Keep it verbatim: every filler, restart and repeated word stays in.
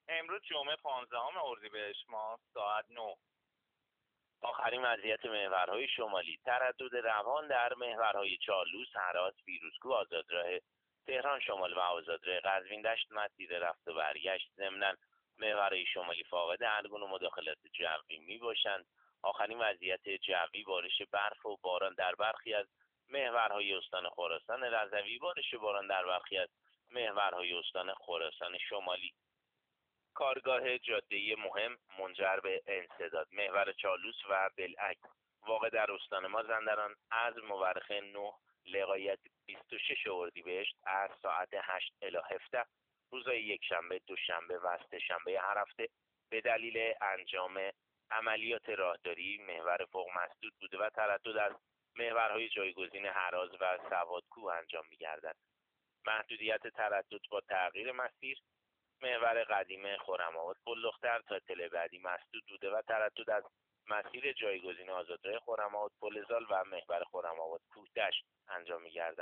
امروز جمعه پانزدهم اردیبهشت ماه ساعت نه. آخرین وضعیت محورهای شمالی: تردد روان در محورهای چالوس، هراس، فیروزکوه، آزادراه تهران شمال و آزادراه قزوین دشت مسیر رفت و برگشت. ضمناً محورهای شمالی فاقد هر گونه مداخلات جوی می باشند. آخرین وضعیت جوی: بارش برف و باران در برخی از محورهای استان خراسان رضوی، بارش باران در برخی از محورهای استان خراسان شمالی. کارگاه جاده مهم منجر به انسداد: محور چالوس و بالعکس، واقع در استان مازندران از مورخ نه لغایت بیست و شش اردیبهشت از ساعت هشت الی هفده روزهای یکشنبه، دوشنبه و سه‌شنبه هر هفته به دلیل انجام عملیات راهداری محور فوق مسدود بوده و تردد از محورهای جایگزین هراز و سوادکوه انجام می‌گردد. محدودیت تردد با تغییر مسیر: محور قدیم خرم‌آباد پل دختر تا تل بعدی مسدود بوده و تردد از مسیر جایگزین آزادراه خرم‌آباد پل زال و محور خرم‌آباد کوهدشت انجام می‌گردد.